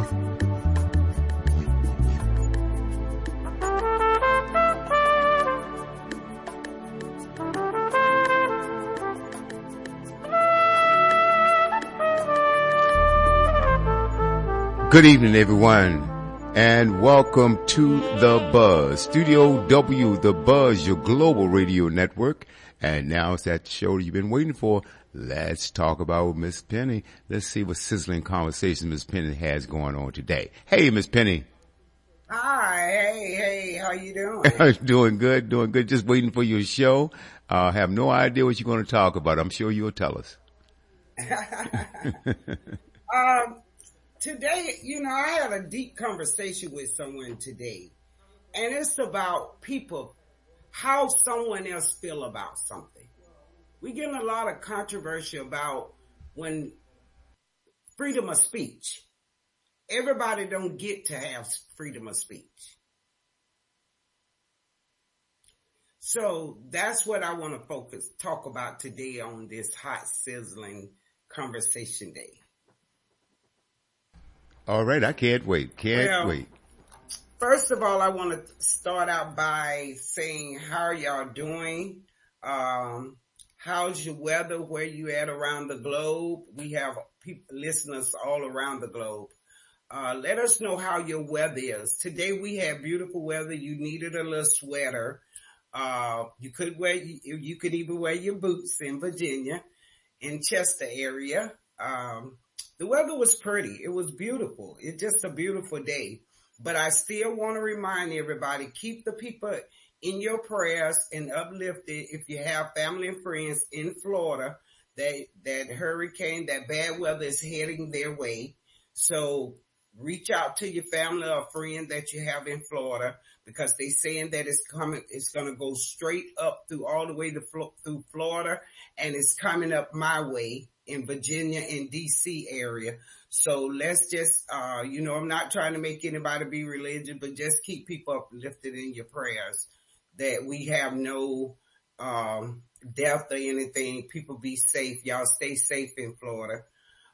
Good evening, everyone, and welcome to The Buzz, Studio W, The Buzz, your global radio network. And now it's that show you've been waiting for. Let's talk about Miss Penny. Let's see what sizzling conversation Miss Penny has going on today. Hey, Miss Penny. Hi, hey, how you doing? Doing good. Just waiting for your show. Have no idea what you're going to talk about. I'm sure you'll tell us. Today, I had a deep conversation with someone today, and it's about people, how someone else feel about something. We get a lot of controversy about when freedom of speech. Everybody don't get to have freedom of speech. So that's what I want to talk about today on this hot, sizzling conversation day. All right, I can't wait. Wait. First of all, I want to start out by saying, how are y'all doing? How's your weather? Where you at around the globe? We have listeners all around the globe. Let us know how your weather is. Today we have beautiful weather. You needed a little sweater. You could even wear your boots in Virginia, in Chester area. The weather was pretty. It was beautiful. It's just a beautiful day. But I still want to remind everybody, keep the people in your prayers and uplifted. If you have family and friends in Florida, that hurricane, that bad weather is heading their way. So reach out to your family or friend that you have in Florida, because they're saying that it's going to go straight up through all the way through Florida, and it's coming up my way in Virginia and DC area. So let's just, I'm not trying to make anybody be religious, but just keep people uplifted in your prayers that we have no, death or anything. People be safe. Y'all stay safe in Florida.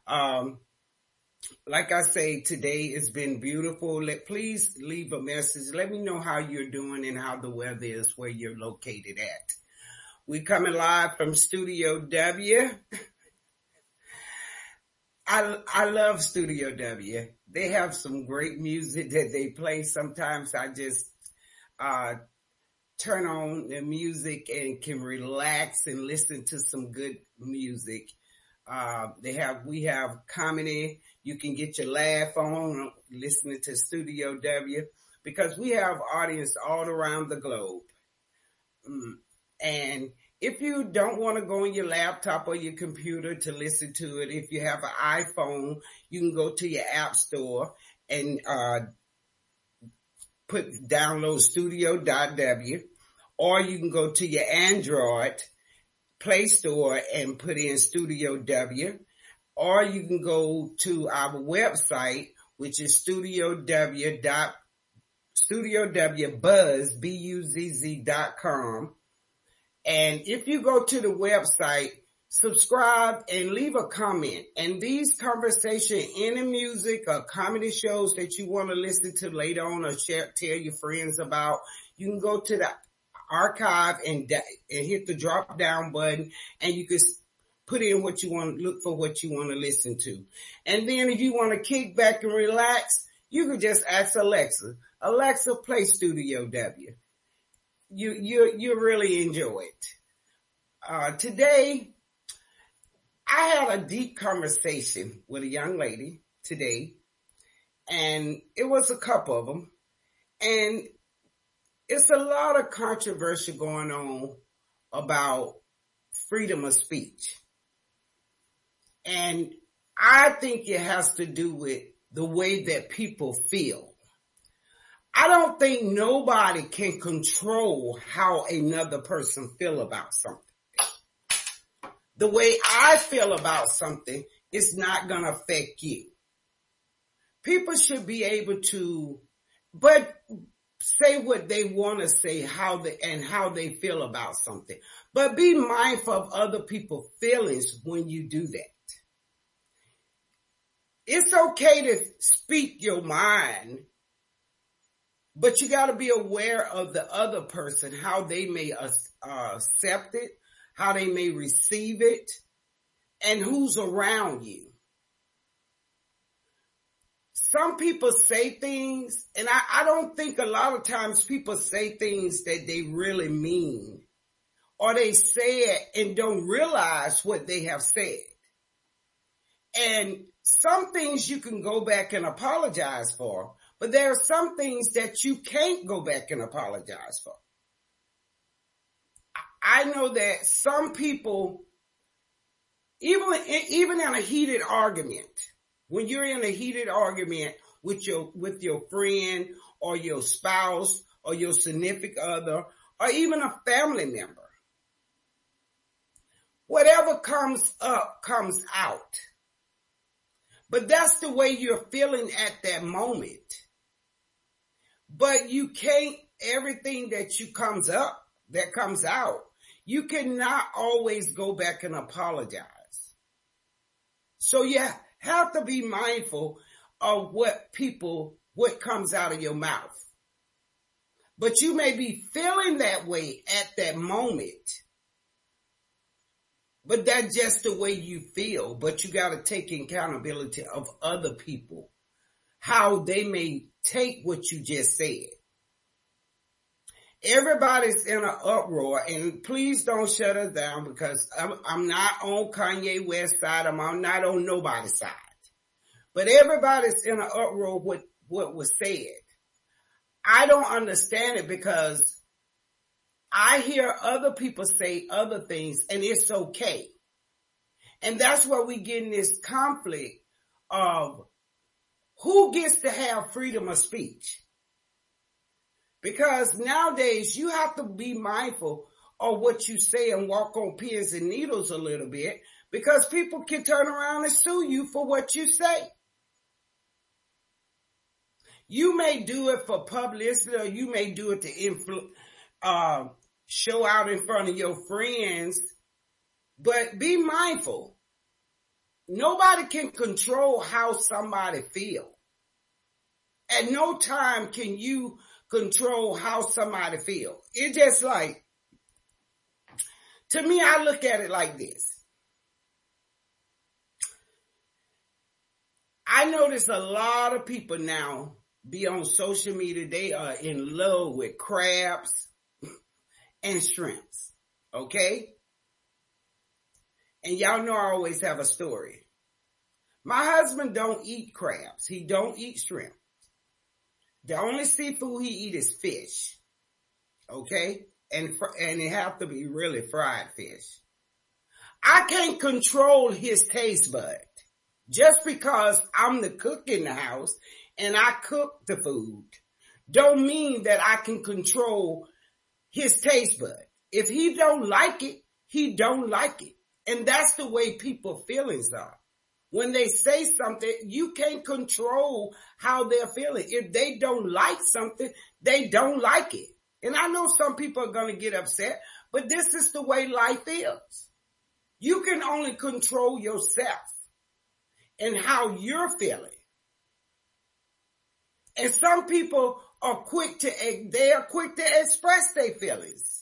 Like I say, today it's been beautiful. Please leave a message. Let me know how you're doing and how the weather is where you're located at. We're coming live from Studio W. I love Studio W. They have some great music that they play. Sometimes I just turn on the music and can relax and listen to some good music. We have comedy. You can get your laugh on listening to Studio W, because we have audience all around the globe. And if you don't want to go on your laptop or your computer to listen to it, if you have an iPhone, you can go to your app store and download Studio.w, or you can go to your Android Play Store and put in Studio W, or you can go to our website, which is StudioWBuzz.com. And if you go to the website, subscribe and leave a comment. And these conversations, any music or comedy shows that you want to listen to later on or tell your friends about, you can go to the archive and hit the drop down button, and you can put in what you want, look for what you want to listen to. And then if you want to kick back and relax, you can just ask Alexa, play Studio W. You really enjoy it. Today, I had a deep conversation with a young lady today, and it was a couple of them, and it's a lot of controversy going on about freedom of speech. And I think it has to do with the way that people feel. I don't think nobody can control how another person feel about something. The way I feel about something is not going to affect you. People should be able to, but say what they want to say, how they feel about something. But be mindful of other people's feelings when you do that. It's okay to speak your mind, but you got to be aware of the other person, how they may accept it, how they may receive it, and who's around you. Some people say things, and I don't think a lot of times people say things that they really mean, or they say it and don't realize what they have said. And some things you can go back and apologize for, but there are some things that you can't go back and apologize for. I know that some people, even in a heated argument, when you're in a heated argument with your friend or your spouse or your significant other or even a family member, whatever comes up comes out. But that's the way you're feeling at that moment. But you can't, everything that comes out, you cannot always go back and apologize. So you have to be mindful of what comes out of your mouth. But you may be feeling that way at that moment. But that's just the way you feel. But you got to take accountability of other people, how they may take what you just said. Everybody's in an uproar, and please don't shut us down, because I'm not on Kanye West's side. I'm not on nobody's side. But everybody's in an uproar with what was said. I don't understand it, because I hear other people say other things, and it's okay. And that's where we get in this conflict of who gets to have freedom of speech. Because nowadays you have to be mindful of what you say and walk on pins and needles a little bit, because people can turn around and sue you for what you say. You may do it for publicity, or you may do it to show out in front of your friends, but be mindful. Nobody can control how somebody feels. At no time can you control how somebody feels. It's just like, to me, I look at it like this. I notice a lot of people now be on social media. They are in love with crabs and shrimps. Okay? And y'all know I always have a story. My husband don't eat crabs. He don't eat shrimp. The only seafood he eat is fish. Okay? And it have to be really fried fish. I can't control his taste bud. Just because I'm the cook in the house and I cook the food, don't mean that I can control his taste bud. If he don't like it, he don't like it. And that's the way people's feelings are. When they say something, you can't control how they're feeling. If they don't like something, they don't like it. And I know some people are going to get upset, but this is the way life is. You can only control yourself and how you're feeling. And some people are quick to express their feelings.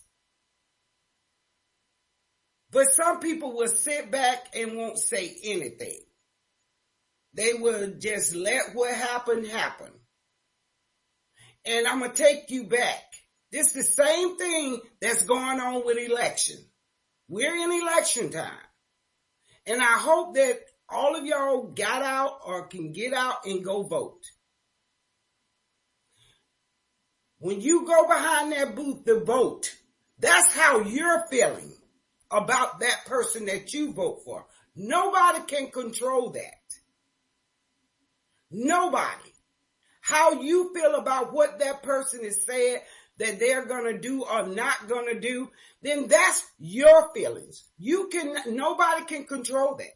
But some people will sit back and won't say anything. They will just let what happened happen. And I'm going to take you back. This is the same thing that's going on with election. We're in election time. And I hope that all of y'all got out or can get out and go vote. When you go behind that booth to vote, that's how you're feeling about that person that you vote for. Nobody can control that. Nobody. How you feel about what that person is saying that they're going to do or not going to do, then that's your feelings. Nobody can control that.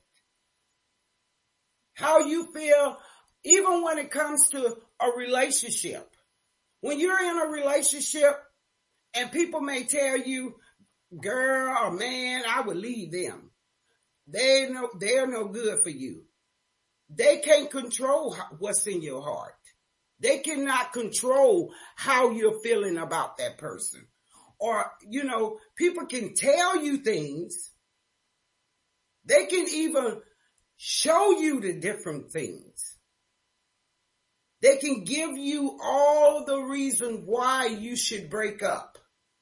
How you feel, even when it comes to a relationship. When you're in a relationship and people may tell you, girl or man, I would leave them. They're no good for you. they can't control what's in your heart. They cannot control how you're feeling about that person. Or, people can tell you things. They can even show you the different things. They can give you all the reason why you should break up.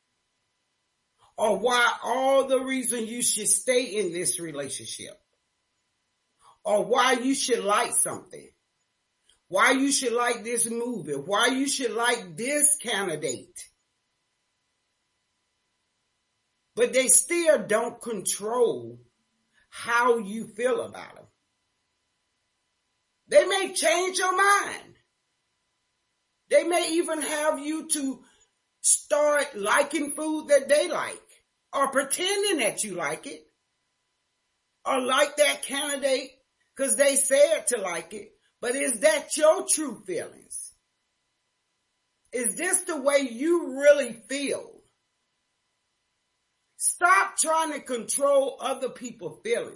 Or why all the reason you should stay in this relationship. Or why you should like something. Why you should like this movie. Why you should like this candidate. But they still don't control how you feel about them. They may change your mind. They may even have you to start liking food that they like, or pretending that you like it, or like that candidate because they said to like it. But is that your true feelings? Is this the way you really feel? Stop trying to control other people's feelings.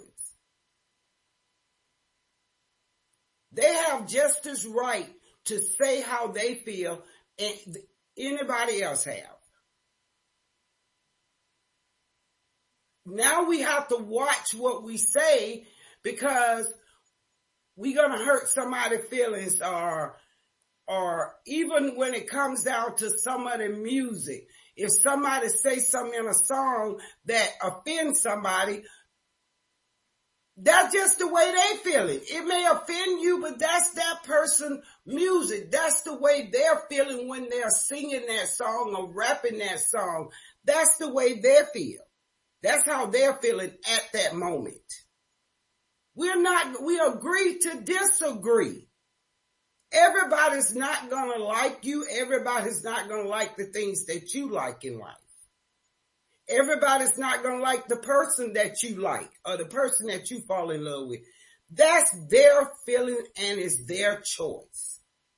They have just as right to say how they feel and anybody else have. Now we have to watch what we say because we're going to hurt somebody's feelings or even when it comes down to some of the music. If somebody says something in a song that offends somebody, that's just the way they feel it. It may offend you, but that's that person's music. That's the way they're feeling when they're singing that song or rapping that song. That's the way they feel. That's how they're feeling at that moment. We agree to disagree. Everybody's not going to like you. Everybody's not going to like the things that you like in life. Everybody's not going to like the person that you like or the person that you fall in love with. That's their feeling and it's their choice.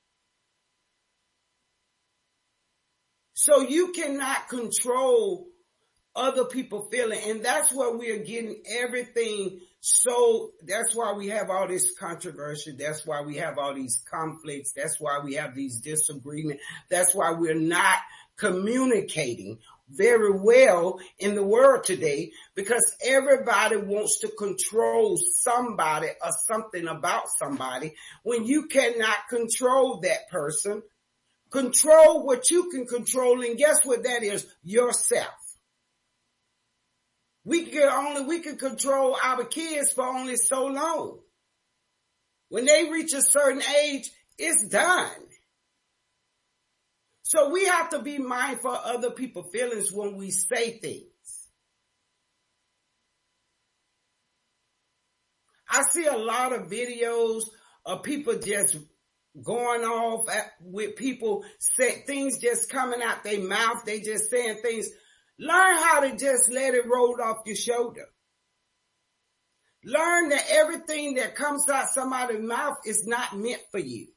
So you cannot control other people feeling. And that's where we are getting everything. So that's why we have all this controversy. That's why we have all these conflicts. That's why we have these disagreements. That's why we're not communicating very well in the world today, because everybody wants to control somebody or something about somebody when you cannot control that person. Control what you can control, and guess what that is? Yourself. We can control our kids for only so long. When they reach a certain age, it's done. So we have to be mindful of other people's feelings when we say things. I see a lot of videos of people just going off with people, say things just coming out their mouth. They just saying things. Learn how to just let it roll off your shoulder. Learn that everything that comes out somebody's mouth is not meant for you.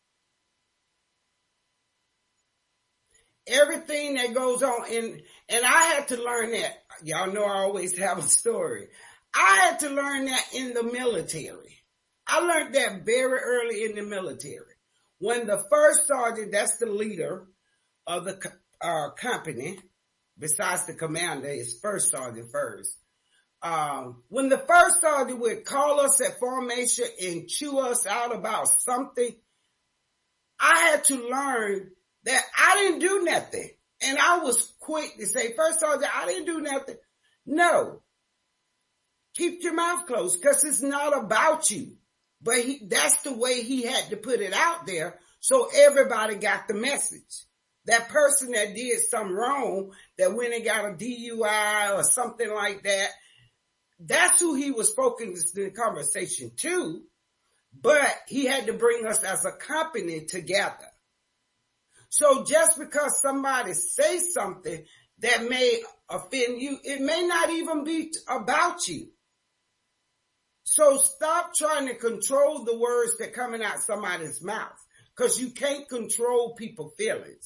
Everything that goes on, and I had to learn that. Y'all know I always have a story. I had to learn that in the military. I learned that very early in the military. When the first sergeant, that's the leader of the company, besides the commander, is first sergeant first. When the first sergeant would call us at formation and chew us out about something, I had to learn that I didn't do nothing. And I was quick to say, first sergeant, I didn't do nothing. No. Keep your mouth closed, because it's not about you. But that's the way he had to put it out there, so everybody got the message. That person that did something wrong, that went and got a DUI or something like that, that's who he was focusing the conversation to. But he had to bring us as a company together. So just because somebody says something that may offend you, it may not even be about you. So stop trying to control the words that coming out somebody's mouth, because you can't control people's feelings.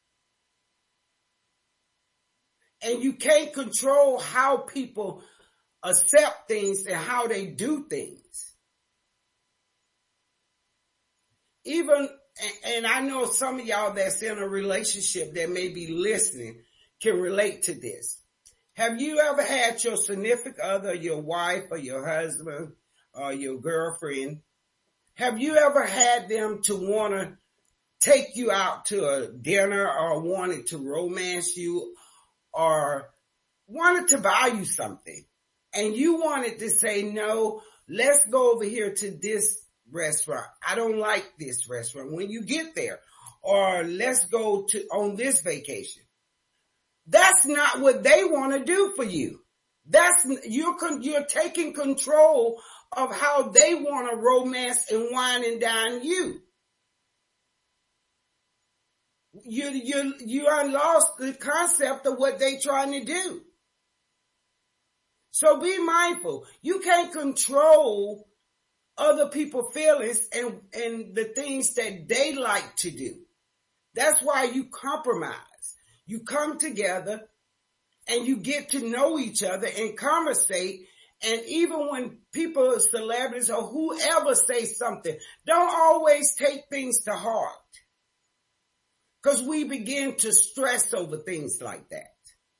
And you can't control how people accept things and how they do things. even, and I know some of y'all that's in a relationship that may be listening can relate to this. Have you ever had your significant other, your wife or your husband or your girlfriend, have you ever had them to want to take you out to a dinner or wanted to romance you or wanted to buy you something and you wanted to say, no, let's go over here to this restaurant. I don't like this restaurant when you get there, or let's go to on this vacation. That's not what they want to do for you. You're taking control of how they want to romance and wine and dine you. You lost the concept of what they trying to do. So be mindful. You can't control other people's feelings and the things that they like to do. That's why you compromise. You come together and you get to know each other and conversate. And even when people, celebrities or whoever say something, don't always take things to heart. Because we begin to stress over things like that.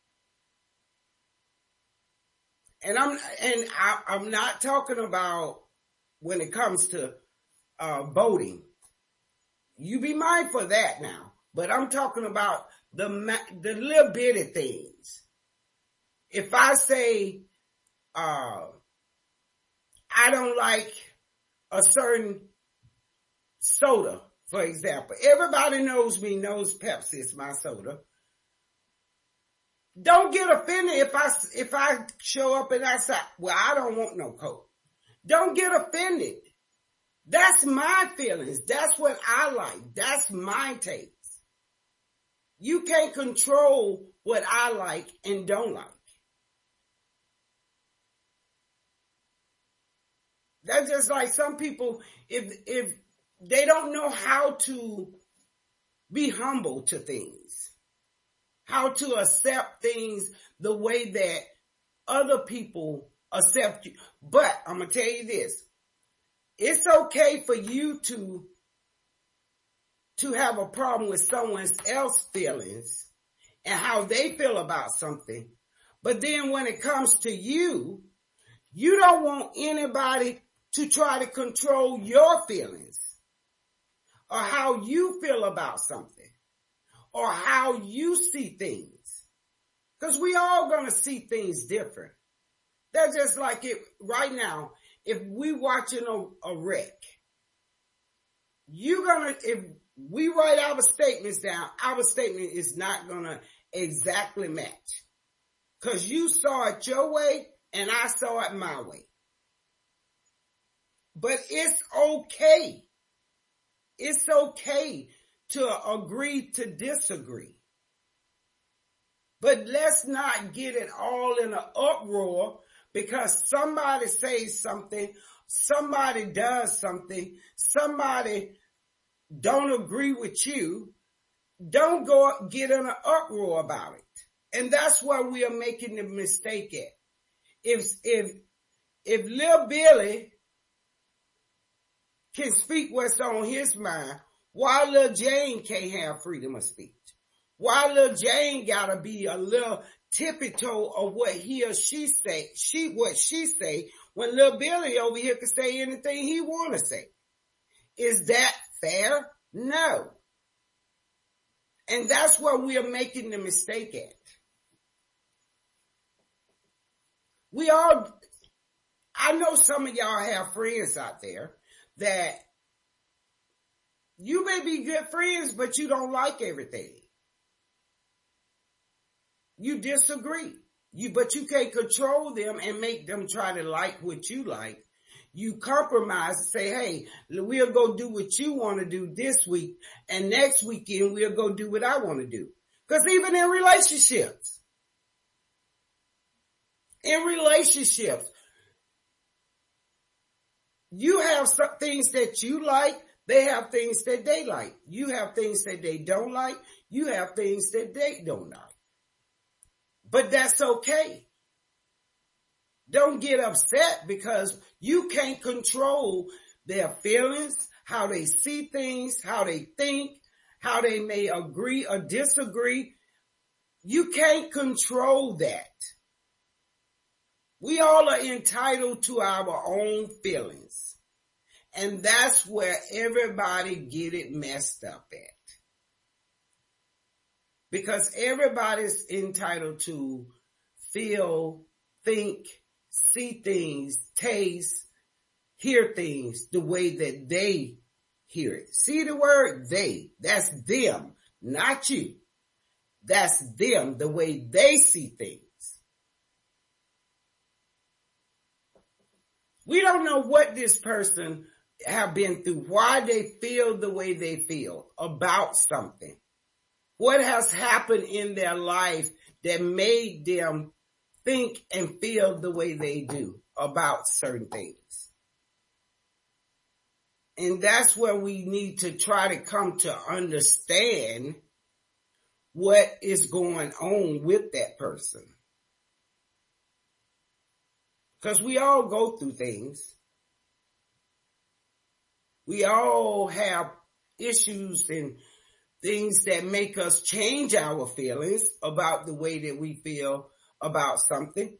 And I'm not talking about when it comes to voting. You be mindful of that now. But I'm talking about the little bitty things. If I say I don't like a certain soda, for example. Everybody knows me, knows Pepsi is my soda. Don't get offended if I show up and I say, well, I don't want no Coke. Don't get offended. That's my feelings. That's what I like. That's my taste. You can't control what I like and don't like. That's just like some people, if they don't know how to be humble to things, how to accept things the way that other people accept you. But I'm going to tell you this. It's okay for you to have a problem with someone else's feelings and how they feel about something. But then when it comes to you, you don't want anybody to try to control your feelings or how you feel about something or how you see things. Because we all going to see things different. That's just like it right now. If we watching a wreck, if we write our statements down, our statement is not going to exactly match. Because you saw it your way and I saw it my way. But it's okay. It's okay to agree to disagree. But let's not get it all in an uproar because somebody says something, somebody does something, somebody don't agree with you. Don't go get in an uproar about it. And that's where we are making the mistake at. If Lil Billy can speak what's on his mind, why Lil Jane can't have freedom of speech? Why Lil Jane gotta be a little tippy-toe of what he or she say, what she say, when Lil Billy over here can say anything he wanna say? Is that fair? No. And that's where we are making the mistake at. I know some of y'all have friends out there that you may be good friends, but you don't like everything. You disagree. But you can't control them and make them try to like what you like. You compromise and say, hey, we'll go do what you want to do this week, and next weekend we'll go do what I want to do. Because even in relationships, you have some things that you like, they have things that they like. You have things that they don't like, you have things that they don't like. But that's okay. Don't get upset because you can't control their feelings, how they see things, how they think, how they may agree or disagree. You can't control that. We all are entitled to our own feelings. And that's where everybody get it messed up at. Because everybody's entitled to feel, think, see things, taste, hear things the way that they hear it. See the word they, that's them, not you. That's them, the way they see things. We don't know what this person have been through, why they feel the way they feel about something. What has happened in their life that made them think and feel the way they do about certain things. And that's where we need to try to come to understand what is going on with that person. Because we all go through things. We all have issues and things that make us change our feelings about the way that we feel about something.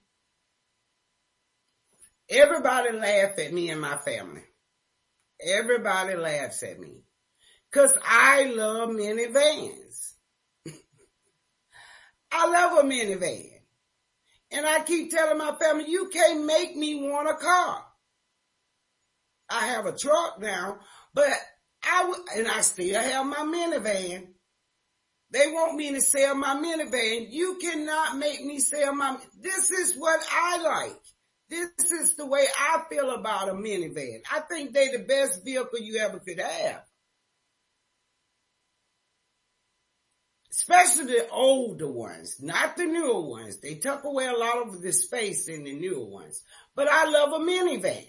Everybody laugh at me and my family. Everybody laughs at me. Because I love minivans. I love a minivan. And I keep telling my family, you can't make me want a car. I have a truck now, but I still have my minivan. They want me to sell my minivan. You cannot make me sell this is what I like. This is the way I feel about a minivan. I think they're the best vehicle you ever could have. Especially the older ones, not the newer ones. They tuck away a lot of the space in the newer ones. But I love a minivan.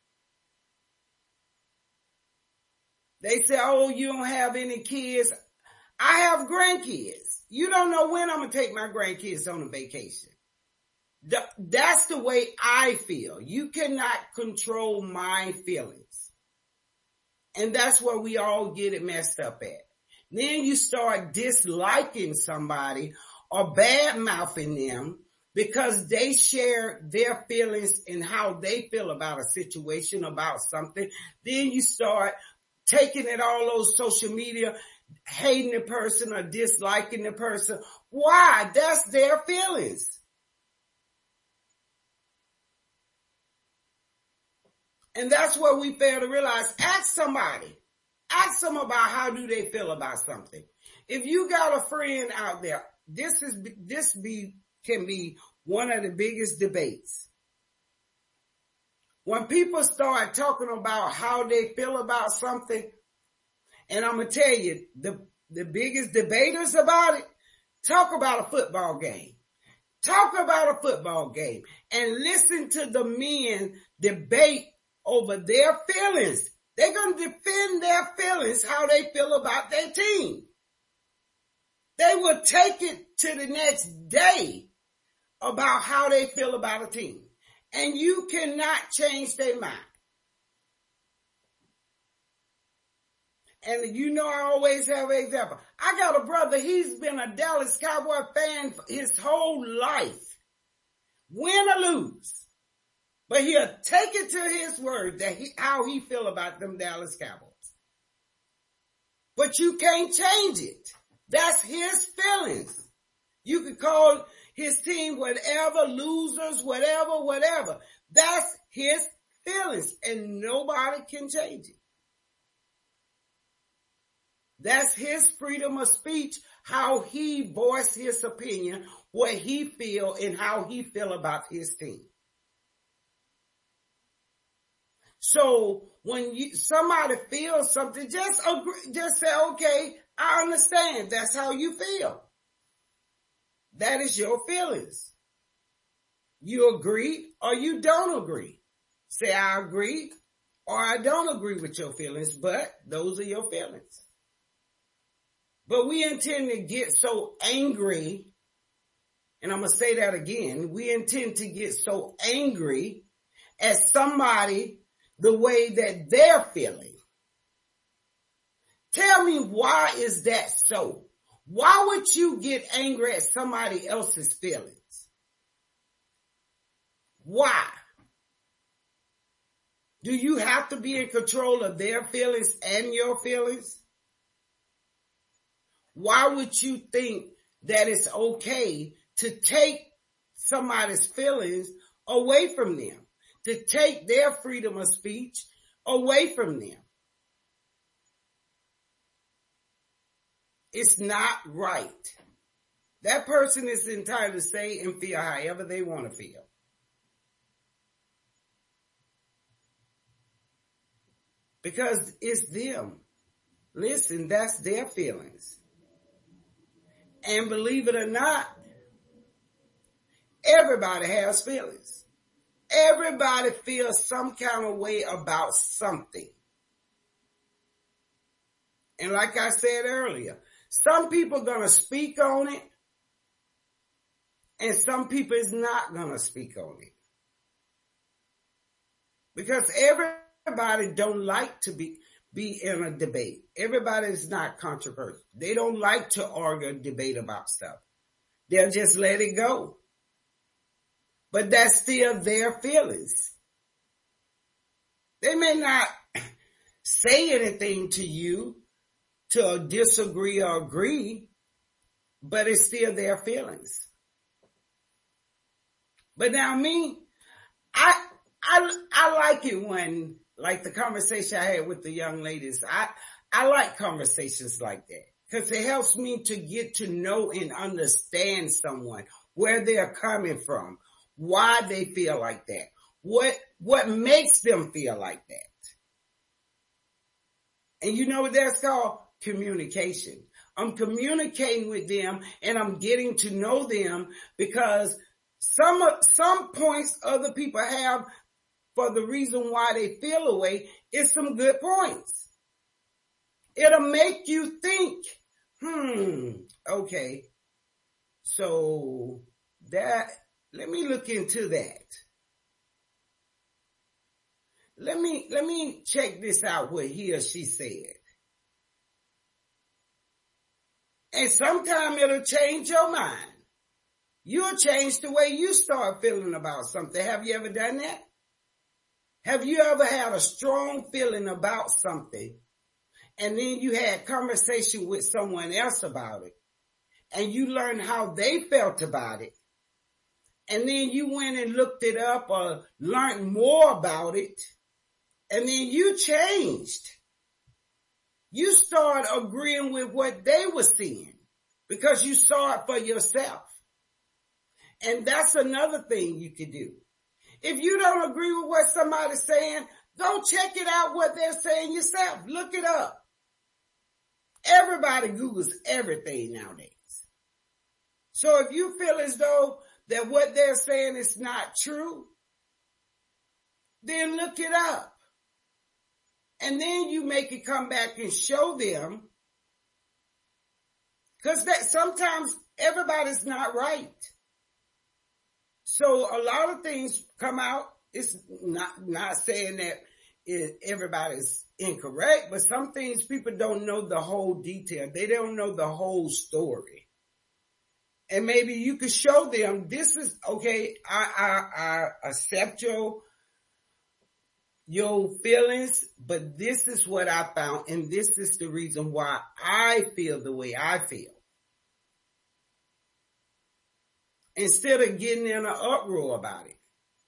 They say, oh, you don't have any kids. I have grandkids. You don't know when I'm going to take my grandkids on a vacation. That's the way I feel. You cannot control my feelings. And that's where we all get it messed up at. Then you start disliking somebody or bad-mouthing them because they share their feelings and how they feel about a situation, about something. Then you start taking it all over social media, hating the person or disliking the person. Why? That's their feelings. And that's what we fail to realize. Ask somebody. Ask them about how do they feel about something. If you got a friend out there, can be one of the biggest debates. When people start talking about how they feel about something, and I'm going to tell you, the biggest debaters about it, talk about a football game. Talk about a football game and listen to the men debate over their feelings. They're going to defend their feelings, how they feel about their team. They will take it to the next day about how they feel about a team. And you cannot change their mind. And you know I always have an example. I got a brother, he's been a Dallas Cowboy fan his whole life. Win or lose. But he'll take it to his word that how he feel about them Dallas Cowboys. But you can't change it. That's his feelings. You can call his team whatever, losers, whatever. That's his feelings, and nobody can change it. That's his freedom of speech, how he voiced his opinion, what he feel, and how he feel about his team. So when somebody feels something, just agree, just say, okay, I understand. That's how you feel. That is your feelings. You agree or you don't agree. Say, I agree or I don't agree with your feelings, but those are your feelings. But we intend to get so angry, and I'm going to say that again. We intend to get so angry at somebody the way that they're feeling. Tell me, why is that so? Why would you get angry at somebody else's feelings? Why? Do you have to be in control of their feelings and your feelings? Why would you think that it's okay to take somebody's feelings away from them, to take their freedom of speech away from them? It's not right. That person is entitled to say and feel however they want to feel. Because it's them. Listen, that's their feelings. And believe it or not, everybody has feelings. Everybody feels some kind of way about something. And like I said earlier, some people are going to speak on it, and some people is not going to speak on it. Because everybody don't like to be in a debate. Everybody is not controversial. They don't like to argue or debate about stuff. They'll just let it go. But that's still their feelings. They may not say anything to you to disagree or agree, but it's still their feelings. But now me, I like it when, like the conversation I had with the young ladies, I like conversations like that because it helps me to get to know and understand someone, where they're coming from, why they feel like that, what makes them feel like that. And you know what that's called? Communication. I'm communicating with them and I'm getting to know them because some points other people have for the reason why they feel away is some good points. It'll make you think, okay, so let me look into that. Let me check this out, what he or she said. And sometime it'll change your mind. You'll change the way you start feeling about something. Have you ever done that? Have you ever had a strong feeling about something and then you had conversation with someone else about it and you learned how they felt about it and then you went and looked it up or learned more about it and then you changed? You start agreeing with what they were seeing because you saw it for yourself. And that's another thing you could do. If you don't agree with what somebody's saying, go check it out what they're saying yourself. Look it up. Everybody Googles everything nowadays. So if you feel as though that what they're saying is not true, then look it up. And then you make it come back and show them. Because sometimes everybody's not right. So a lot of things come out. It's not saying that everybody's incorrect, but some things people don't know the whole detail. They don't know the whole story. And maybe you could show them, this is, okay, I accept your feelings, but this is what I found, and this is the reason why I feel the way I feel. Instead of getting in an uproar about it.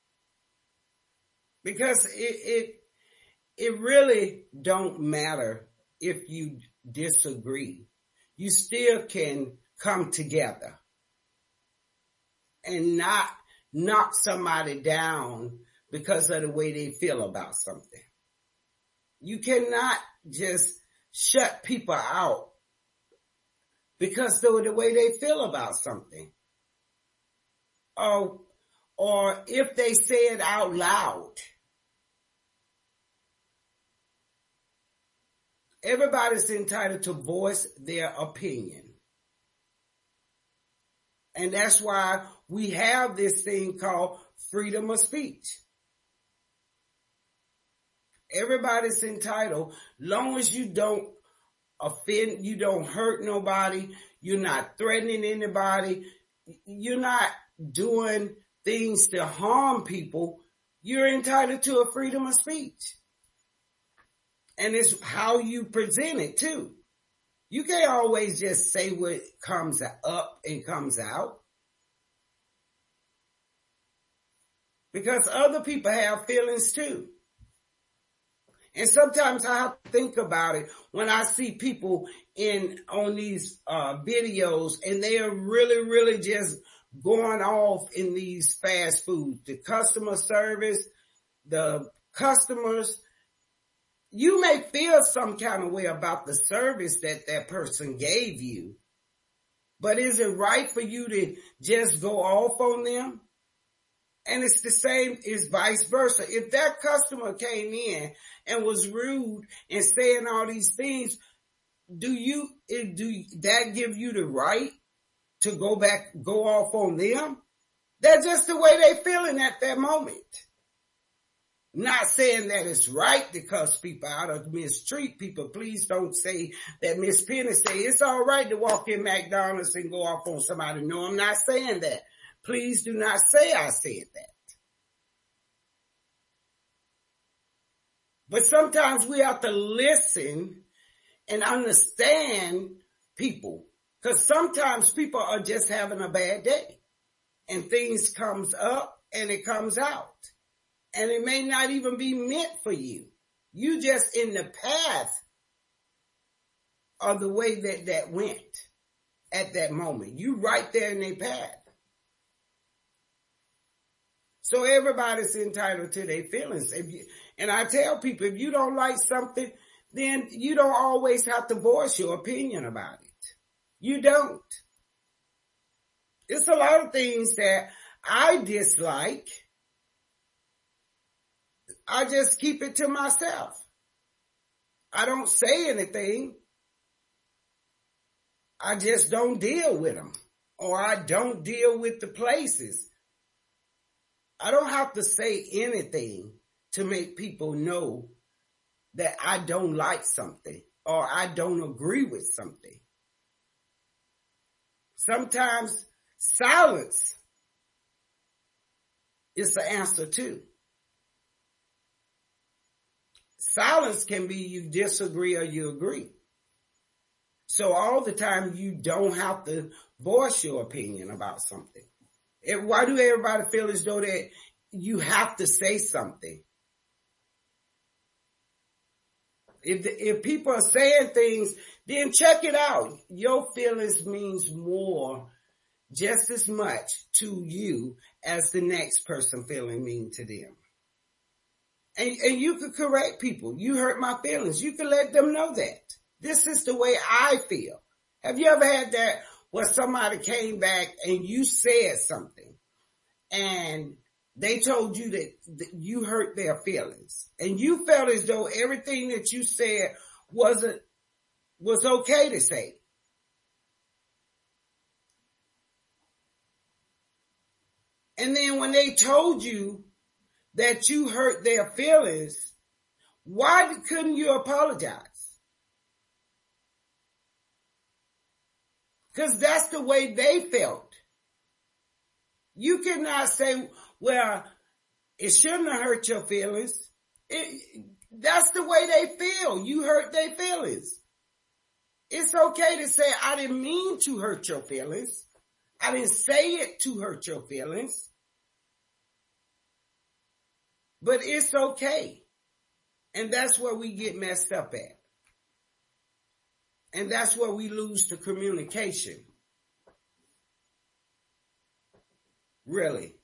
Because it really don't matter if you disagree. You still can come together and not knock somebody down because of the way they feel about something. You cannot just shut people out because of the way they feel about something. Or if they say it out loud. Everybody's entitled to voice their opinion. And that's why we have this thing called freedom of speech. Everybody's entitled, long as you don't offend, you don't hurt nobody, you're not threatening anybody, you're not doing things to harm people, you're entitled to a freedom of speech. And it's how you present it too. You can't always just say what comes up and comes out. Because other people have feelings too. And sometimes I have to think about it when I see people on these videos and they are really just going off in these fast foods. The customer service, the customers, you may feel some kind of way about the service that person gave you, but is it right for you to just go off on them? And it's the same as vice versa. If that customer came in and was rude and saying all these things, do that give you the right to go off on them? That's just the way they feeling at that moment. Not saying that it's right to cuss people out or mistreat people. Please don't say that Miss Penny say it's all right to walk in McDonald's and go off on somebody. No, I'm not saying that. Please do not say I said that. But sometimes we have to listen and understand people. Because sometimes people are just having a bad day. And things comes up and it comes out. And it may not even be meant for you. You just in the path of the way that went at that moment. You right there in their path. So everybody's entitled to their feelings. And I tell people, if you don't like something, then you don't always have to voice your opinion about it. You don't. It's a lot of things that I dislike. I just keep it to myself. I don't say anything. I just don't deal with them. Or I don't deal with the places. I don't have to say anything to make people know that I don't like something or I don't agree with something. Sometimes silence is the answer too. Silence can be you disagree or you agree. So all the time you don't have to voice your opinion about something. Why do everybody feel as though that you have to say something? If people are saying things, then check it out. Your feelings means more, just as much to you as the next person feeling mean to them. And you could correct people. You hurt my feelings. You can let them know that. This is the way I feel. Have you ever had that where somebody came back and you said something and they told you that you hurt their feelings and you felt as though everything that you said was okay to say? And then when they told you that you hurt their feelings, why couldn't you apologize? Because that's the way they felt. You cannot say, well, it shouldn't have hurt your feelings. That's the way they feel. You hurt their feelings. It's okay to say, I didn't mean to hurt your feelings. I didn't say it to hurt your feelings. But it's okay. And that's where we get messed up at. And that's where we lose the communication. Really.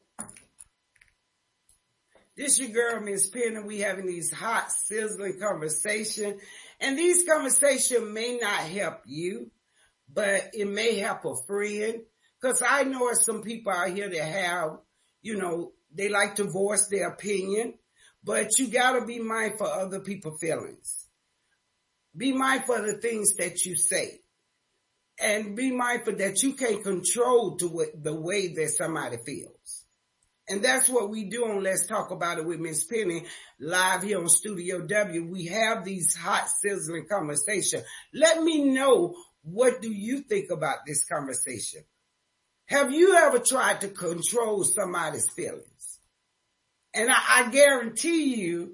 This your girl, Miss Penny. We having these hot, sizzling conversations. And these conversations may not help you, but it may help a friend. Because I know some people out here that have, they like to voice their opinion. But you got to be mindful of other people's feelings. Be mindful of the things that you say. And be mindful that you can't control the way that somebody feels. And that's what we do on Let's Talk About It with Miss Penny, live here on Studio W. We have these hot, sizzling conversations. Let me know, what do you think about this conversation? Have you ever tried to control somebody's feelings? And I guarantee you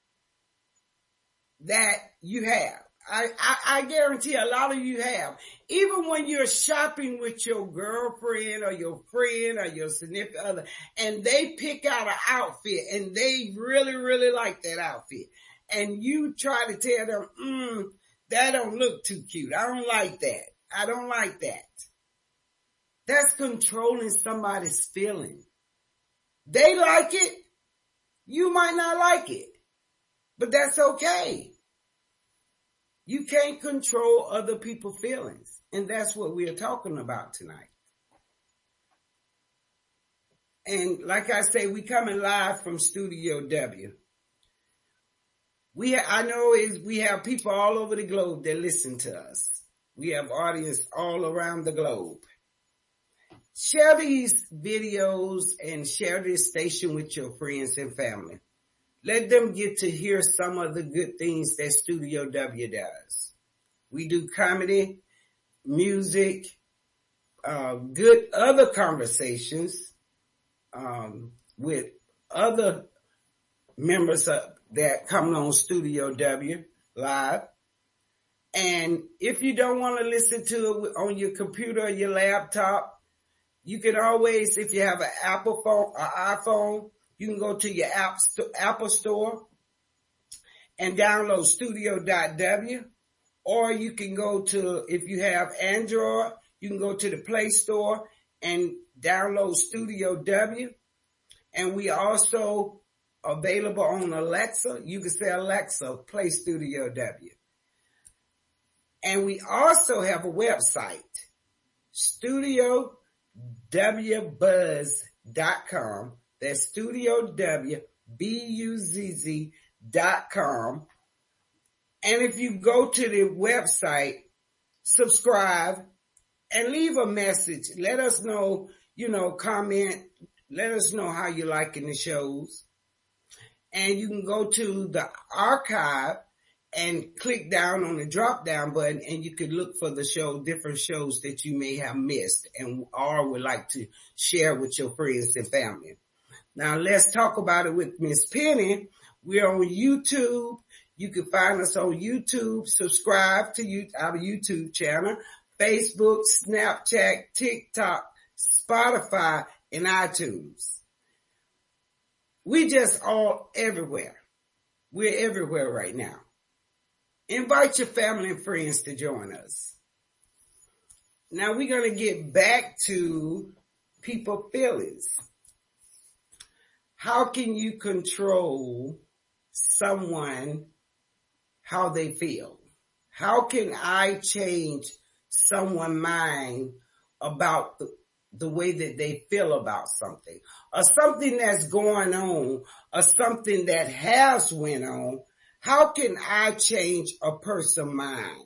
that you have. I guarantee a lot of you have. Even when you're shopping with your girlfriend or your friend or your significant other, and they pick out an outfit and they really, really like that outfit, and you try to tell them, that don't look too cute. I don't like that. I don't like that. That's controlling somebody's feeling. They like it. You might not like it, but that's okay. You can't control other people's feelings. And that's what we are talking about tonight. And like I say, we coming live from Studio W. We have people all over the globe that listen to us. We have audience all around the globe. Share these videos and share this station with your friends and family. Let them get to hear some of the good things that Studio W does. We do comedy, music, good other conversations with other members that come on Studio W live. And if you don't want to listen to it on your computer or your laptop, you can always, if you have an Apple phone or iPhone, you can go to your Apple store and download studio.w, or you can go to, if you have Android, you can go to the Play Store and download Studio W. And we also available on Alexa. You can say, Alexa, play Studio W. And we also have a website, StudioWBuzz.com. That's StudioWBuzz.com. And if you go to the website, subscribe and leave a message. Let us know, comment. Let us know how you're liking the shows. And you can go to the archive and click down on the drop down button, and you could look for the different shows that you may have missed and or would like to share with your friends and family. Now let's talk about it with Miss Penny. We're on YouTube. You can find us on YouTube. Subscribe to our YouTube channel, Facebook, Snapchat, TikTok, Spotify, and iTunes. We just all everywhere. We're everywhere right now. Invite your family and friends to join us. Now we're going to get back to people's feelings. How can you control someone, how they feel? How can I change someone's mind about the way that they feel about something, or something that's going on, or something that has went on? How can I change a person's mind?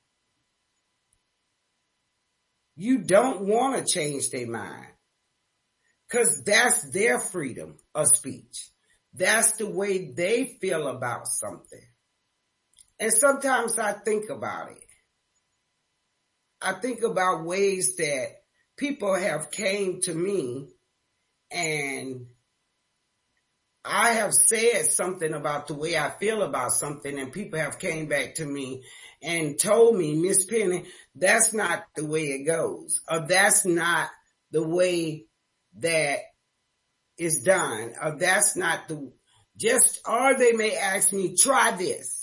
You don't want to change their mind, because that's their freedom of speech. That's the way they feel about something. And sometimes I think about it. I think about ways that people have came to me and I have said something about the way I feel about something, and people have came back to me and told me, Miss Penny, that's not the way it goes, or that's not the way that is done, or that's not or they may ask me, try this.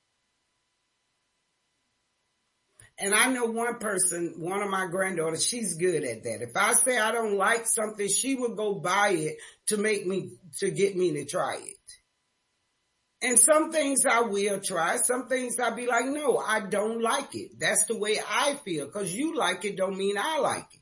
And I know one person, one of my granddaughters, she's good at that. If I say I don't like something, she will go buy it to get me to try it. And some things I will try. Some things I'll be like, no, I don't like it. That's the way I feel. Because you like it don't mean I like it.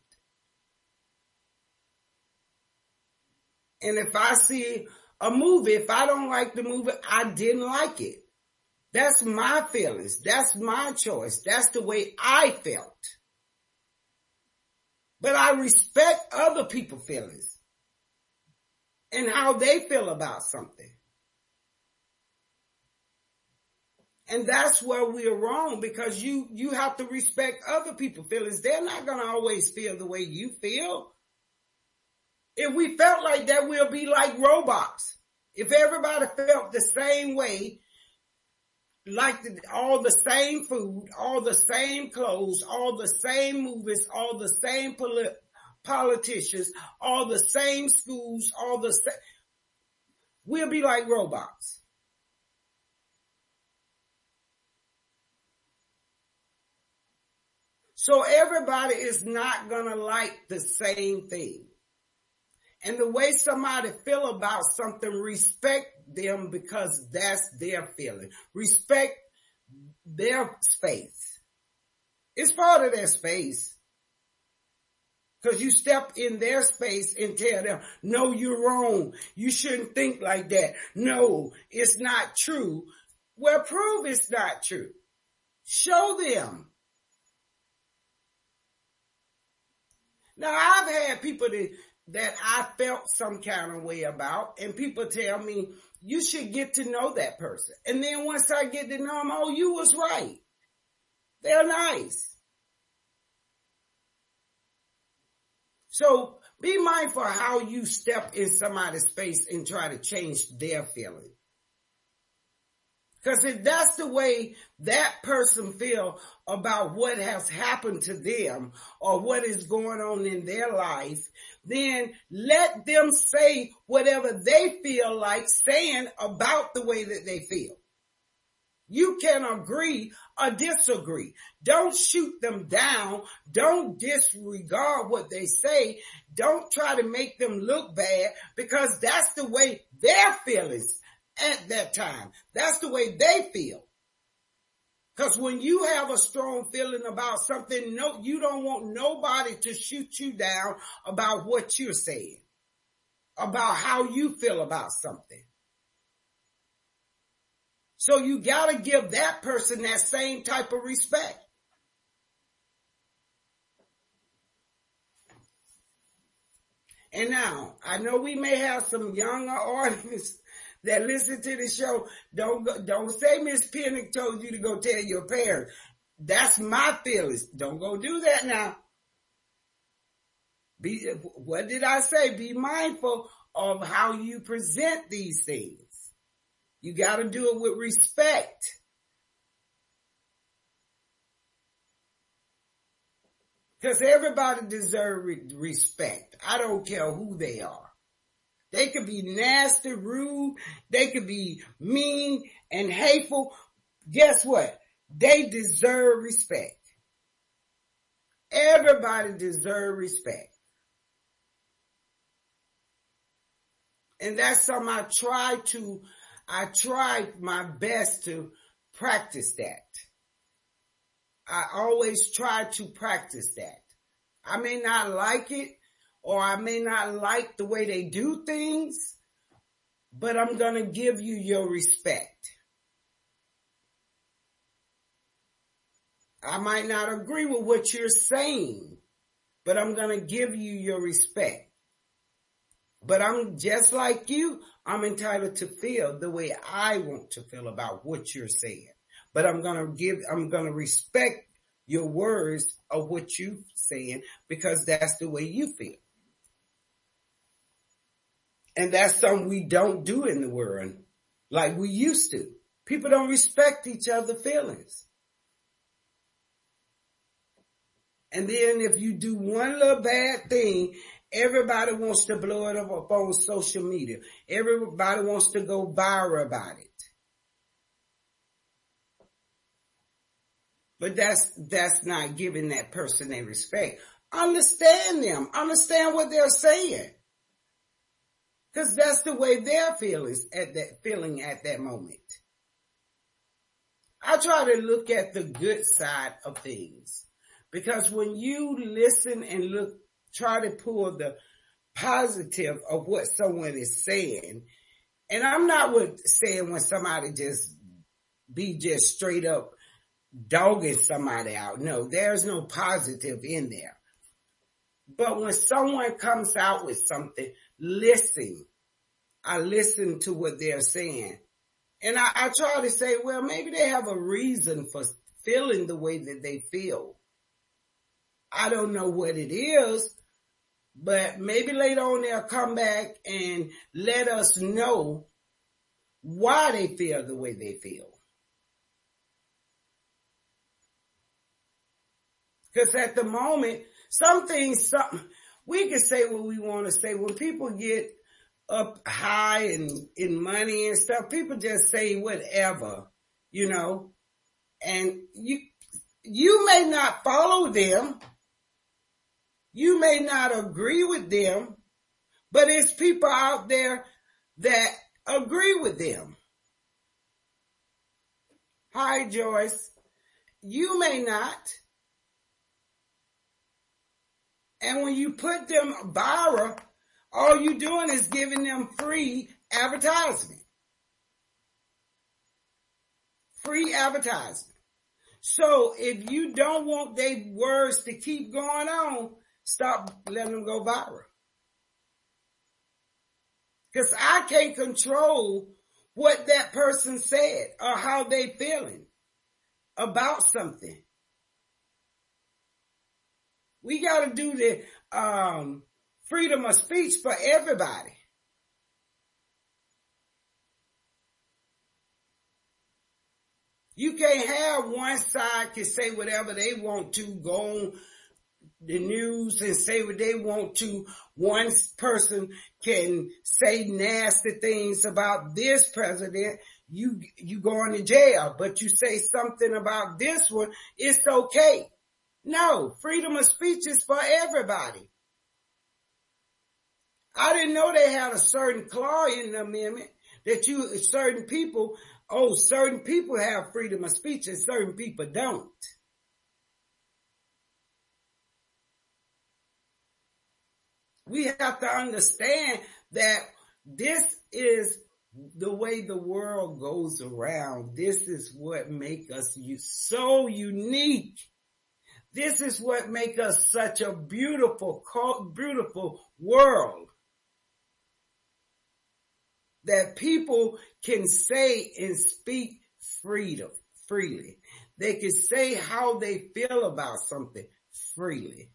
And if I see a movie, if I don't like the movie, I didn't like it. That's my feelings. That's my choice. That's the way I felt. But I respect other people's feelings. and how they feel about something. And that's where we're wrong, because you have to respect other people's feelings. They're not going to always feel the way you feel. If we felt like that, we'll be like robots. If everybody felt the same way, like all the same food, all the same clothes, all the same movies, all the same politicians, all the same schools, we'll be like robots. So everybody is not going to like the same thing. And the way somebody feel about something, respect them, because that's their feeling. Respect their space. It's part of their space. Because you step in their space and tell them, no, you're wrong. You shouldn't think like that. No, it's not true. Well, prove it's not true. Show them. Now, I've had people that I felt some kind of way about, and people tell me, you should get to know that person. And then once I get to know them, oh, you was right. They're nice. So be mindful how you step in somebody's space and try to change their feeling. Because if that's the way that person feel about what has happened to them or what is going on in their life, then let them say whatever they feel like saying about the way that they feel. You can agree or disagree. Don't shoot them down. Don't disregard what they say. Don't try to make them look bad, because that's the way their feelings at that time. That's the way they feel. Because when you have a strong feeling about something, no, you don't want nobody to shoot you down about what you're saying, about how you feel about something. So you got to give that person that same type of respect. And now, I know we may have some younger audience that listen to the show. Don't say Miss Pennick told you to go tell your parents. That's my feelings. Don't go do that now. What did I say? Be mindful of how you present these things. You got to do it with respect. Because everybody deserves respect. I don't care who they are. They could be nasty, rude. They could be mean and hateful. Guess what? They deserve respect. Everybody deserves respect. And that's something I try my best to practice that. I always try to practice that. I may not like it, or I may not like the way they do things, but I'm going to give you your respect. I might not agree with what you're saying, but I'm going to give you your respect. But I'm just like you. I'm entitled to feel the way I want to feel about what you're saying. But I'm going to respect your words of what you're saying, because that's the way you feel. And that's something we don't do in the world like we used to. People don't respect each other's feelings. And then if you do one little bad thing, everybody wants to blow it up on social media. Everybody wants to go viral about it. But that's not giving that person their respect. Understand them. Understand what they're saying. Because that's the way they're feeling at that moment. I try to look at the good side of things. Because when you listen and try to pull the positive of what someone is saying, and I'm not saying when somebody just straight up dogging somebody out. No, there's no positive in there. But when someone comes out with something, listen I listen to what they're saying. And I try to say, well, maybe they have a reason for feeling the way that they feel. I don't know what it is, but maybe later on they'll come back and let us know why they feel the way they feel. Because at the moment, we can say what we want to say. When people get up high in money and stuff, people just say whatever, you know, and you may not follow them. You may not agree with them, but it's people out there that agree with them. Hi, Joyce. You may not. And when you put them viral, all you're doing is giving them free advertisement. Free advertisement. So if you don't want their words to keep going on, stop letting them go viral. Because I can't control what that person said or how they feeling about something. We got to do the freedom of speech for everybody. You can't have one side can say whatever they want to, go on the news and say what they want to. One person can say nasty things about this president. You going to jail, but you say something about this one, it's okay. No, freedom of speech is for everybody. I didn't know they had a certain clause in the amendment that certain people have freedom of speech and certain people don't. We have to understand that this is the way the world goes around. This is what makes us so unique. This is what makes us such a beautiful, beautiful world. That people can say and speak freely. They can say how they feel about something freely.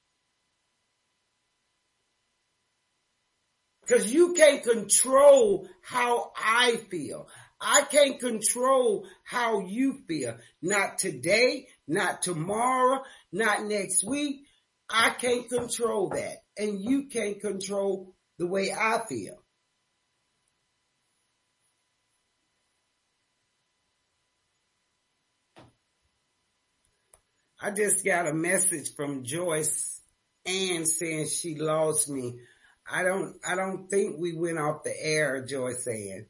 Because you can't control how I feel. I can't control how you feel. Not today, not tomorrow, not next week. I can't control that. And you can't control the way I feel. I just got a message from Joyce Ann saying she lost me. I don't think we went off the air, Joyce Ann.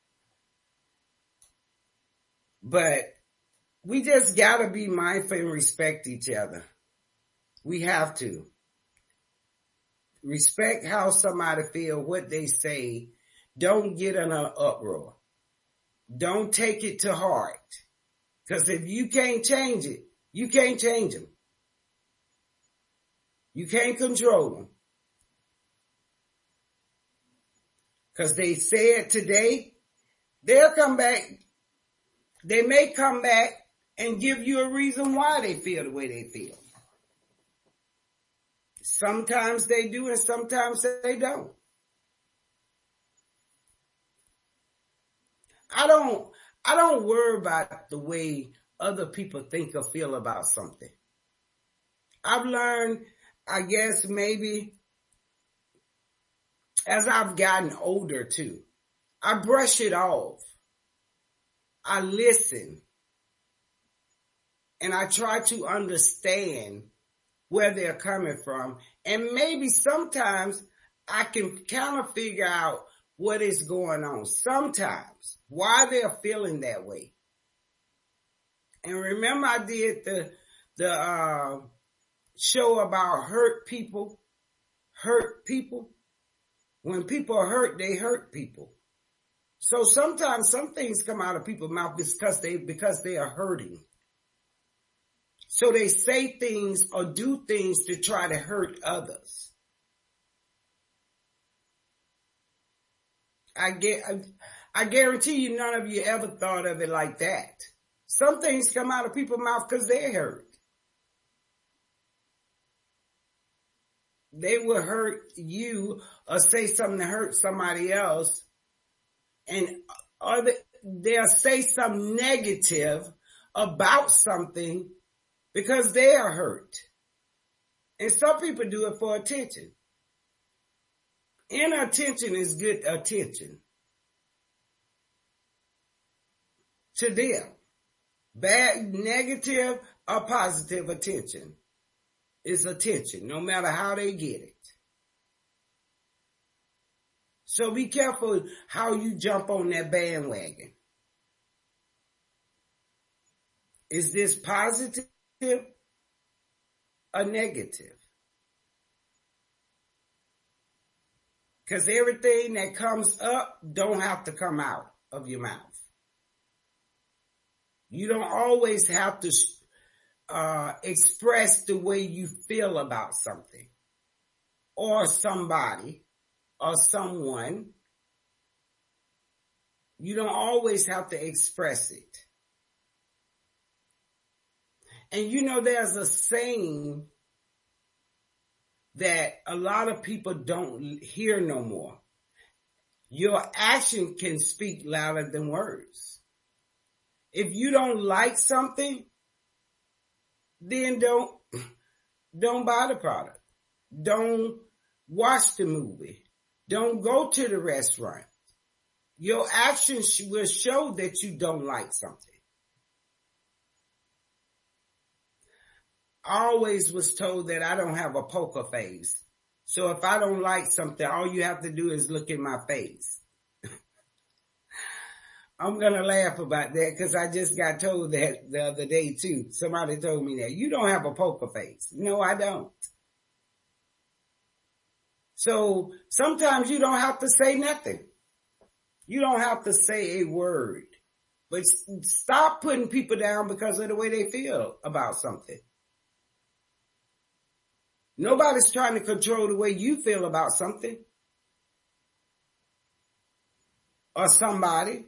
But we just gotta be mindful and respect each other. We have to. Respect how somebody feel, what they say. Don't get in an uproar. Don't take it to heart. Because if you can't change it, you can't change them. You can't control them. Because they said today, they'll come back. They may come back and give you a reason why they feel the way they feel. Sometimes they do and sometimes they don't. I don't worry about the way other people think or feel about something. I've learned, I guess maybe as I've gotten older too, I brush it off. I listen. And I try to understand where they're coming from. And maybe sometimes I can kind of figure out what is going on. Sometimes why they're feeling that way. And remember I did the show about hurt people. Hurt people. When people are hurt, they hurt people. So sometimes some things come out of people's mouth because they are hurting. So they say things or do things to try to hurt others. I guarantee you none of you ever thought of it like that. Some things come out of people's mouth because they're hurt. They will hurt you or say something to hurt somebody else, and they'll say something negative about something because they are hurt. And some people do it for attention. Inattention is good attention to them. Bad, negative, or positive attention is attention, no matter how they get it. So be careful how you jump on that bandwagon. Is this positive or negative? Because everything that comes up don't have to come out of your mouth. You don't always have to express the way you feel about something or somebody or someone. You don't always have to express it. And you know, there's a saying that a lot of people don't hear no more. Your action can speak louder than words. If you don't like something, then don't buy the product. Don't watch the movie. Don't go to the restaurant. Your actions will show that you don't like something. I always was told that I don't have a poker face. So if I don't like something, all you have to do is look in my face. I'm going to laugh about that because I just got told that the other day too. Somebody told me that. You don't have a poker face. No, I don't. So sometimes you don't have to say nothing. You don't have to say a word. But stop putting people down because of the way they feel about something. Nobody's trying to control the way you feel about something or somebody.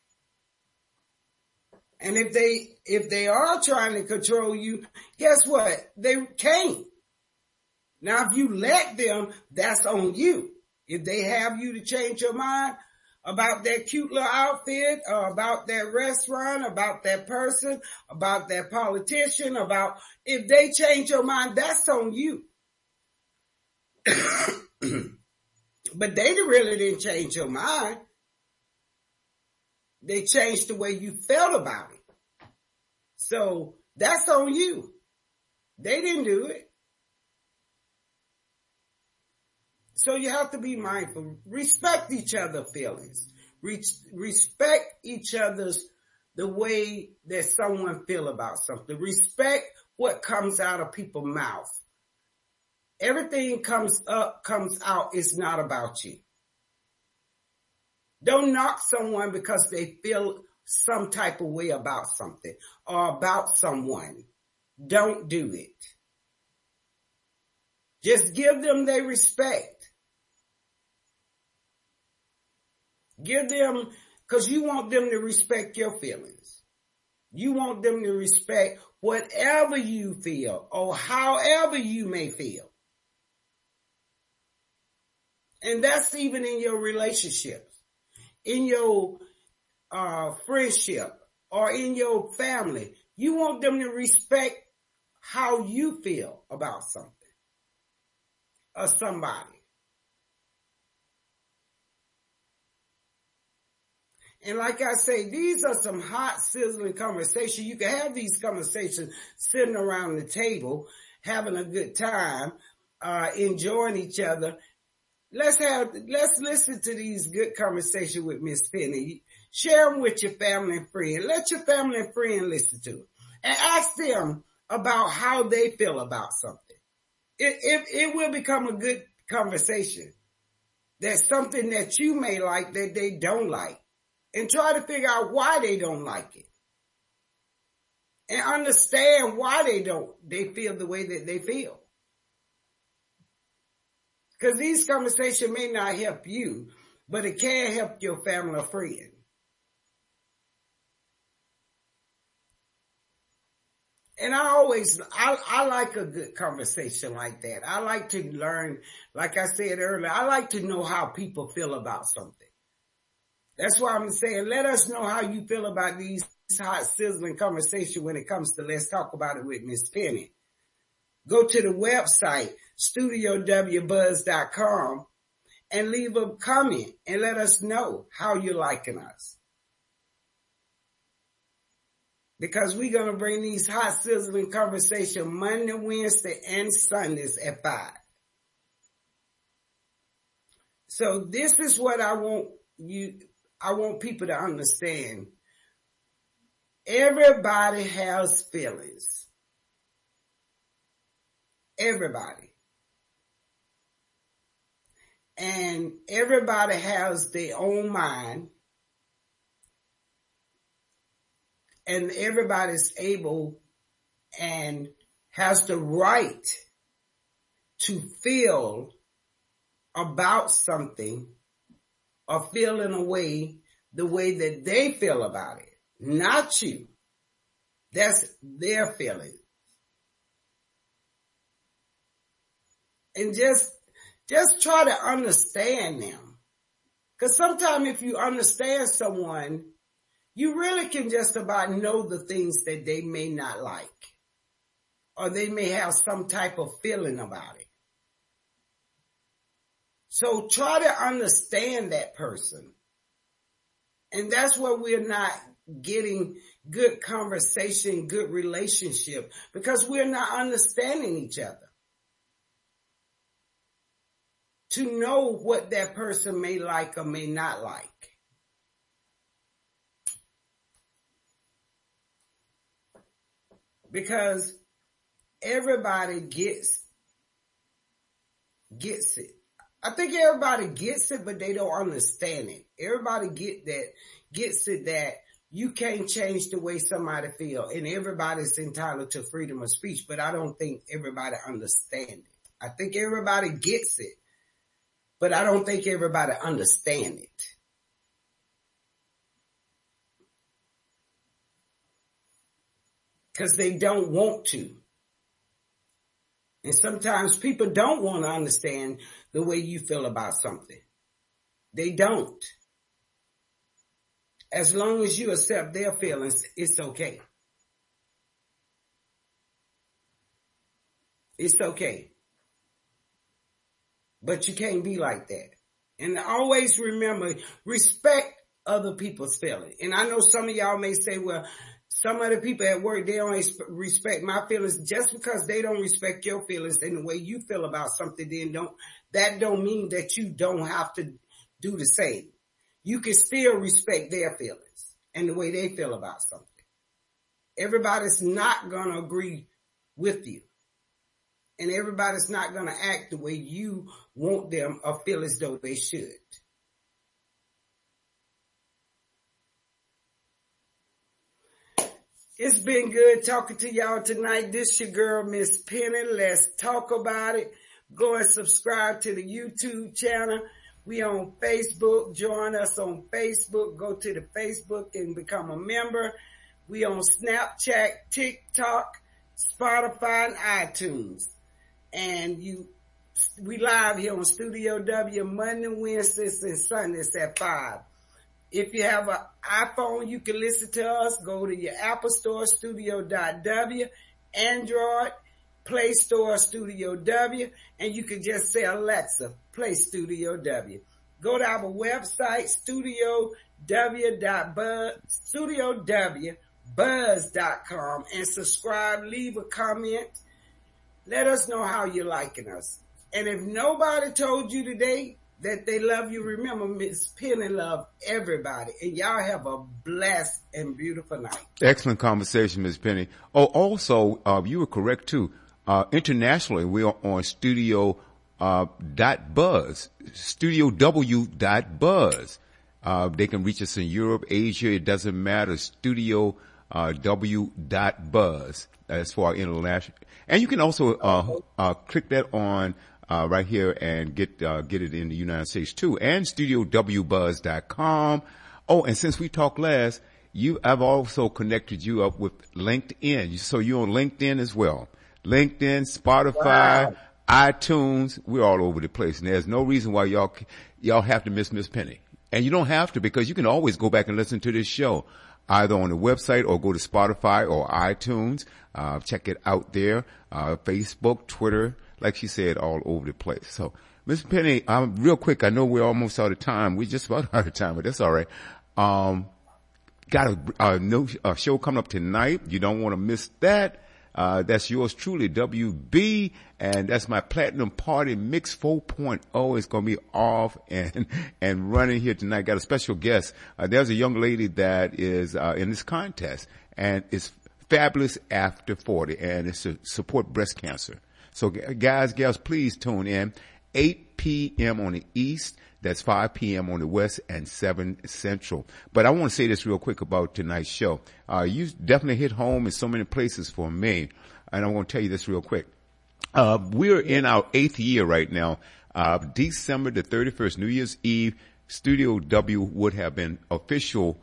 And if they are trying to control you, guess what? They can't. Now, if you let them, that's on you. If they have you to change your mind about that cute little outfit or about that restaurant, about that person, about that politician, if they change your mind, that's on you. But they really didn't change your mind. They changed the way you felt about it. So that's on you. They didn't do it. So you have to be mindful. Respect each other's feelings. Respect each other's, the way that someone feel about something. Respect what comes out of people's mouth. Everything comes up, comes out. It's not about you. Don't knock someone because they feel some type of way about something or about someone. Don't do it. Just give them their respect. Give them, because you want them to respect your feelings. You want them to respect whatever you feel or however you may feel. And that's even in your relationships, in your friendship, or in your family. You want them to respect how you feel about something or somebody. And like I say, these are some hot, sizzling conversations. You can have these conversations sitting around the table, having a good time, enjoying each other. Let's listen to these good conversations with Miss Penny. Share them with your family and friend. Let your family and friend listen to it. And ask them about how they feel about something. It will become a good conversation. There's something that you may like that they don't like. And try to figure out why they don't like it. And understand why they feel the way that they feel. Because these conversations may not help you, but it can help your family or friend. And I like a good conversation like that. I like to learn, like I said earlier, I like to know how people feel about something. That's why I'm saying, let us know how you feel about these hot sizzling conversation when it comes to Let's Talk About It with Miss Penny. Go to the website, studiowbuzz.com, and leave a comment and let us know how you're liking us. Because we're going to bring these hot sizzling conversations Monday, Wednesday, and Sundays at 5. So this is what I want people to understand. Everybody has feelings. Everybody. And everybody has their own mind. And everybody's able and has the right to feel about something or feel in a way, the way that they feel about it. Not you. That's their feeling. And just try to understand them. Because sometimes if you understand someone, you really can just about know the things that they may not like. Or they may have some type of feeling about it. So try to understand that person. And that's where we're not getting good conversation, good relationship, because we're not understanding each other. To know what that person may like or may not like. Because everybody gets it. I think everybody gets it, but they don't understand it. Everybody gets it that you can't change the way somebody feels, and everybody's entitled to freedom of speech, but I don't think everybody understands it. I think everybody gets it, but I don't think everybody understands it. Because they don't want to. And sometimes people don't want to understand the way you feel about something. They don't. As long as you accept their feelings, it's okay. It's okay. But you can't be like that. And always remember, respect other people's feelings. And I know some of y'all may say, well, some of the people at work, they don't respect my feelings. Just because they don't respect your feelings and the way you feel about something, that don't mean that you don't have to do the same. You can still respect their feelings and the way they feel about something. Everybody's not going to agree with you. And everybody's not going to act the way you want them or feel as though they should. It's been good talking to y'all tonight. This your girl, Miss Penny. Let's talk about it. Go and subscribe to the YouTube channel. We on Facebook. Join us on Facebook. Go to the Facebook and become a member. We on Snapchat, TikTok, Spotify, and iTunes. And we live here on Studio W Monday, Wednesdays, and Sundays at 5. If you have an iPhone, you can listen to us. Go to your Apple Store, Studio.W, Android, Play Store, Studio W, and you can just say, Alexa, play Studio W. Go to our website, studiowbuzz.com, and subscribe, leave a comment. Let us know how you're liking us. And if nobody told you today that they love you, remember, Miss Penny love everybody. And y'all have a blessed and beautiful night. Excellent conversation, Miss Penny. Oh, also, you were correct too. Internationally, we are on studio.buzz, studiow.buzz. They can reach us in Europe, Asia, it doesn't matter. Studiow.buzz. That's for our international. And you can also click that on right here and get it in the United States too. And StudioWBuzz.com. Oh, and since we talked last, I've also connected you up with LinkedIn. So you're on LinkedIn as well. LinkedIn, Spotify, iTunes, we're all over the place. And there's no reason why y'all have to miss Miss Penny. And you don't have to, because you can always go back and listen to this show either on the website or go to Spotify or iTunes. Check it out there. Facebook, Twitter, like she said, all over the place. So, Miss Penny, real quick, I know we're almost out of time. We're just about out of time, but that's all right. Got a new show coming up tonight. You don't want to miss that. That's yours truly, WB, and that's my Platinum Party Mix 4.0. It's going to be off and running here tonight. Got a special guest. There's a young lady that is in this contest, and it's Fabulous After 40, and it's to support breast cancer. So guys, gals, please tune in. 8 p.m. on the East. That's 5 p.m. on the West and 7 Central. But I want to say this real quick about tonight's show. You definitely hit home in so many places for me. And I want to tell you this real quick. We're in our 8th year right now. December the 31st, New Year's Eve, Studio W would have been official,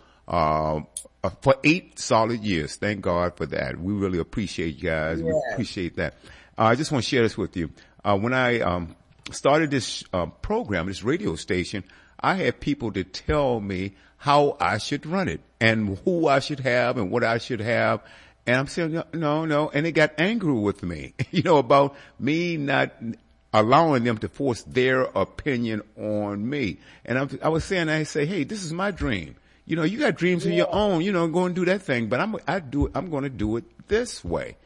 for 8 solid years. Thank God for that. We really appreciate you guys. Yeah. We appreciate that. I just want to share this with you. When I, started this program, this radio station, I had people to tell me how I should run it and who I should have and what I should have. And I'm saying, no. And they got angry with me, about me not allowing them to force their opinion on me. And I was saying, I say, hey, this is my dream. You got dreams of your own, go and do that thing, but I'm going to do it this way.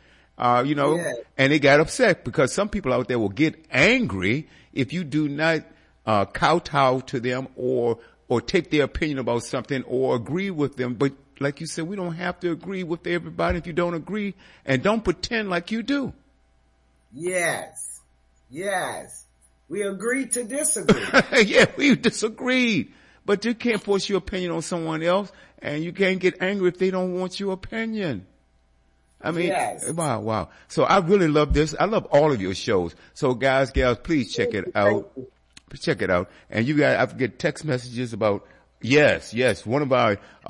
And they got upset because some people out there will get angry if you do not kowtow to them or take their opinion about something or agree with them. But like you said, we don't have to agree with everybody if you don't agree, and don't pretend like you do. Yes. We agreed to disagree. Yeah, we disagreed. But you can't force your opinion on someone else, and you can't get angry if they don't want your opinion. I mean, yes. Wow. So I really love this. I love all of your shows. So guys, gals, please check it out. Check it out. And you guys, I get text messages about, yes. One of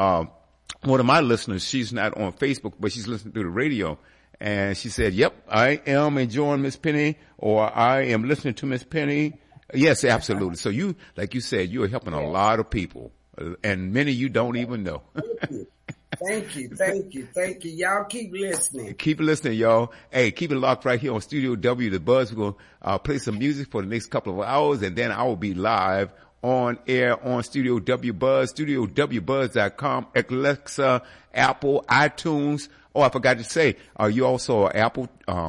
my listeners, she's not on Facebook, but she's listening through the radio. And she said, yep, I am enjoying Miss Penny, or I am listening to Miss Penny. Yes, absolutely. So you, like you said, you're helping a lot of people, and many you don't even know. Thank you. Y'all keep listening. Keep listening, y'all. Hey, keep it locked right here on Studio W, The Buzz. We're going to play some music for the next couple of hours, and then I will be live on air on Studio W Buzz, StudioWBuzz.com, Alexa, Apple, iTunes. Oh, I forgot to say, you also are Apple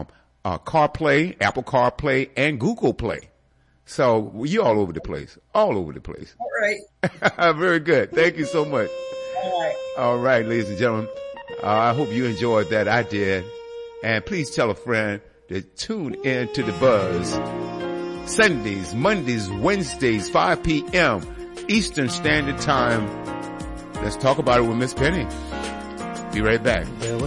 CarPlay, and Google Play. So you're all over the place. All right. Very good. Thank you so much. All right, ladies and gentlemen. I hope you enjoyed that. I did. And please tell a friend to tune in to The Buzz. Sundays, Mondays, Wednesdays, 5 p.m. Eastern Standard Time. Let's talk about it with Miss Penny. Be right back.